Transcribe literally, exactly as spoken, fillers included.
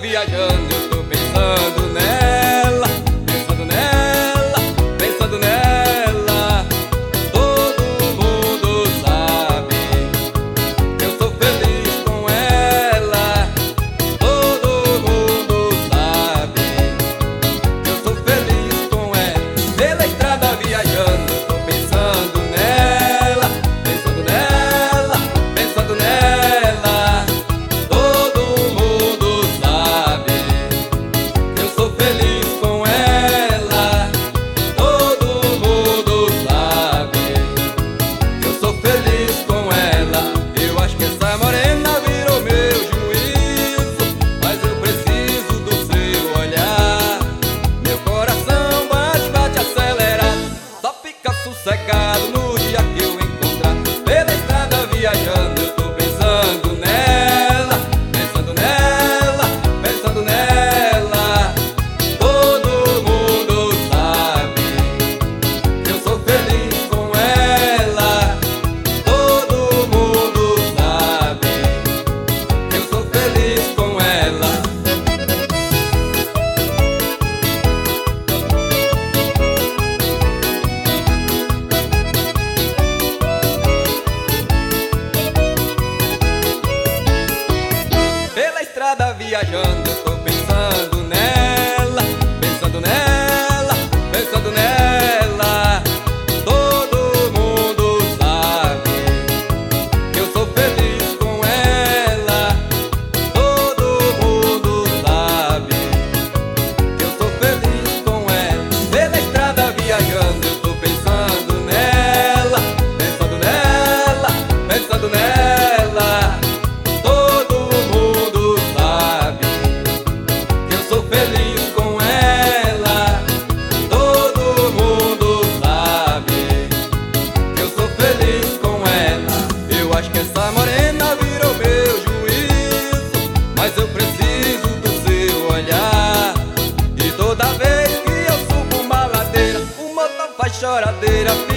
viajando, eu tô pensando nela, pensando nela, pensando nela. Todo mundo sabe que eu sou feliz com ela. Todo mundo sabe que eu sou feliz com ela. Pela estrada viajando, eu tô pensando nela, pensando nela, pensando nela. Todo mundo sabe que eu sou feliz com ela. Todo mundo sabe que eu sou feliz com ela. Eu acho que essa morena virou meu juízo, mas eu preciso do seu olhar. Meu coração bate, bate acelerado, só fica sossegado no dia que eu encontrar. Pela estrada viajando, eu tô pensando nela, pensando nela, pensando nela. Todo mundo sabe que eu sou feliz com ela. Todo mundo sabe que eu sou feliz com ela. Pela estrada viajando, eu tô pensando nela, pensando nela, pensando nela. Todo mundo sabe que eu sou feliz com ela. Todo mundo sabe que eu sou feliz com ela. Pela estrada viajando, eu tô pensando nela, pensando nela, pensando nela. Todo mundo sabe que eu sou feliz com ela. Todo mundo sabe que eu sou feliz com ela. Eu acho que essa morena virou meu juízo, mas eu preciso do seu olhar. E toda vez que eu subo uma ladeira, o motor faz choradeira.